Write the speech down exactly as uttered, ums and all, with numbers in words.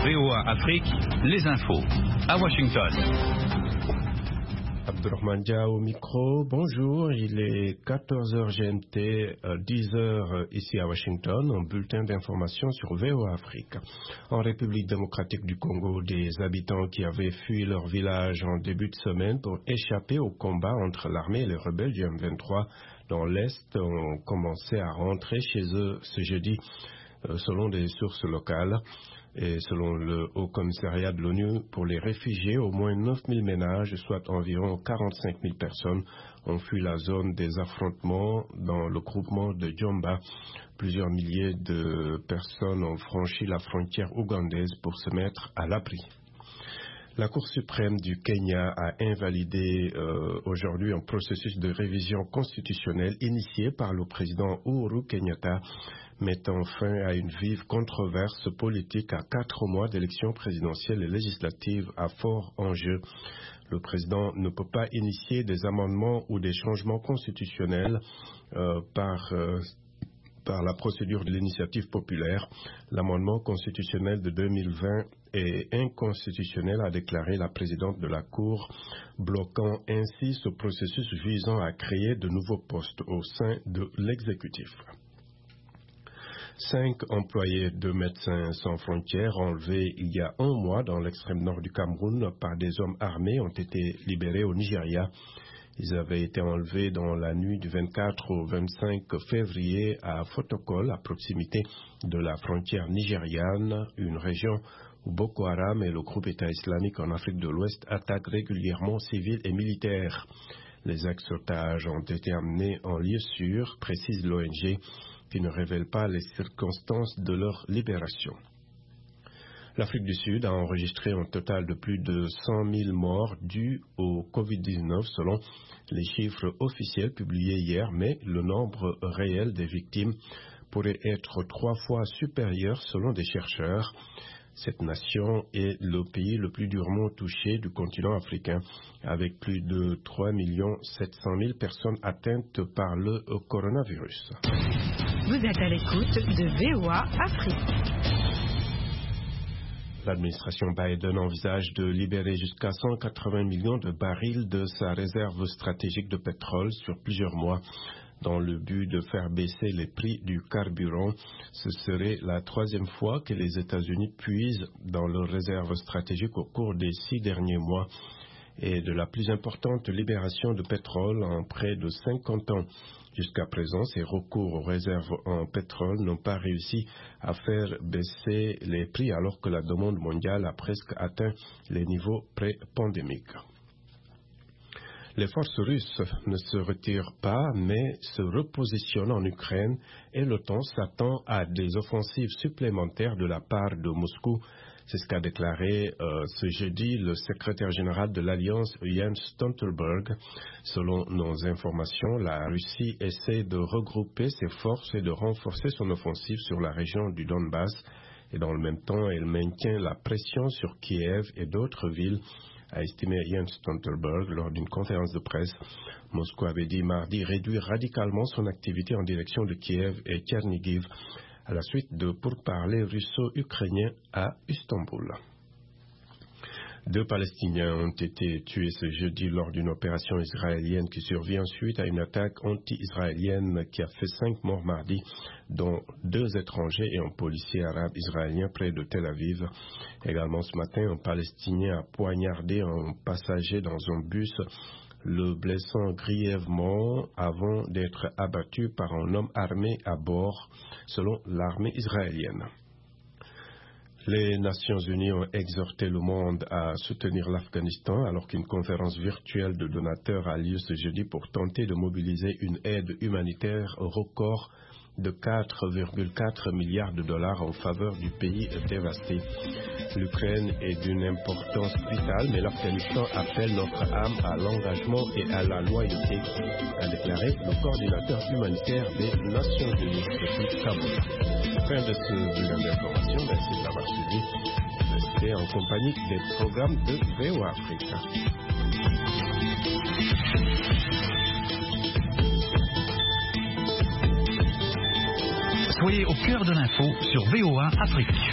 V O A Afrique, les infos. À Washington. Abdurrahman Dia au micro, bonjour, il est quatorze heures G M T, dix heures ici à Washington, un bulletin d'information sur V O A Afrique. En République démocratique du Congo, des habitants qui avaient fui leur village en début de semaine pour échapper au combat entre l'armée et les rebelles du M vingt-trois dans l'Est ont commencé à rentrer chez eux ce jeudi, selon des sources locales. Et selon le Haut Commissariat de l'ONU pour les réfugiés, au moins neuf mille ménages, soit environ quarante-cinq mille personnes, ont fui la zone des affrontements dans le groupement de Djomba. Plusieurs milliers de personnes ont franchi la frontière ougandaise pour se mettre à l'abri. La Cour suprême du Kenya a invalidé euh, aujourd'hui un processus de révision constitutionnelle initié par le président Uhuru Kenyatta, mettant fin à une vive controverse politique à quatre mois d'élections présidentielles et législatives à fort enjeu. Le président ne peut pas initier des amendements ou des changements constitutionnels euh, par euh, par la procédure de l'initiative populaire. L'amendement constitutionnel de deux mille vingt est inconstitutionnel, a déclaré la présidente de la Cour, bloquant ainsi ce processus visant à créer de nouveaux postes au sein de l'exécutif. Cinq employés de Médecins sans frontières enlevés il y a un mois dans l'extrême nord du Cameroun par des hommes armés ont été libérés au Nigeria. Ils avaient été enlevés dans la nuit du vingt-quatre au vingt-cinq février à Fotokol, à proximité de la frontière nigériane, une région où Boko Haram et le groupe État islamique en Afrique de l'Ouest attaquent régulièrement civils et militaires. Les ex-otages ont été amenés en lieu sûr, précise l'O N G, qui ne révèle pas les circonstances de leur libération. L'Afrique du Sud a enregistré un total de plus de cent mille morts dus au covid dix-neuf selon les chiffres officiels publiés hier, mais le nombre réel des victimes pourrait être trois fois supérieur selon des chercheurs. Cette nation est le pays le plus durement touché du continent africain, avec plus de trois millions sept cent mille personnes atteintes par le coronavirus. Vous êtes à l'écoute de V O A Afrique. L'administration Biden envisage de libérer jusqu'à cent quatre-vingts millions de barils de sa réserve stratégique de pétrole sur plusieurs mois dans le but de faire baisser les prix du carburant. Ce serait la troisième fois que les États-Unis puisent dans leurs réserves stratégiques au cours des six derniers mois et de la plus importante libération de pétrole en près de cinquante ans. Jusqu'à présent, ces recours aux réserves en pétrole n'ont pas réussi à faire baisser les prix alors que la demande mondiale a presque atteint les niveaux pré-pandémiques. Les forces russes ne se retirent pas, mais se repositionnent en Ukraine et l'OTAN s'attend à des offensives supplémentaires de la part de Moscou. C'est ce qu'a déclaré euh, ce jeudi le secrétaire général de l'Alliance, Jens Stoltenberg. Selon nos informations, la Russie essaie de regrouper ses forces et de renforcer son offensive sur la région du Donbass. Et dans le même temps, elle maintient la pression sur Kiev et d'autres villes, a estimé Jens Stoltenberg lors d'une conférence de presse. Moscou avait dit mardi réduire radicalement son activité en direction de Kiev et Tchernigiv à la suite de pourparlers russo-ukrainiens à Istanbul. Deux Palestiniens ont été tués ce jeudi lors d'une opération israélienne qui survient suite à une attaque anti-israélienne qui a fait cinq morts mardi, dont deux étrangers et un policier arabe israélien près de Tel Aviv. Également ce matin, un Palestinien a poignardé un passager dans un bus, le blessant grièvement avant d'être abattu par un homme armé à bord, selon l'armée israélienne. Les Nations Unies ont exhorté le monde à soutenir l'Afghanistan alors qu'une conférence virtuelle de donateurs a lieu ce jeudi pour tenter de mobiliser une aide humanitaire record de quatre virgule quatre milliards de dollars en faveur du pays dévasté. L'Ukraine est d'une importance vitale, mais l'Afghanistan appelle notre âme à l'engagement et à la loyauté, a déclaré le coordinateur humanitaire des Nations Unies depuis Kaboul. Fin de ce bulletin d'information, merci d'avoir suivi. Restez en compagnie des programmes de V O A Afrique. Soyez au cœur de l'info sur V O A Afrique.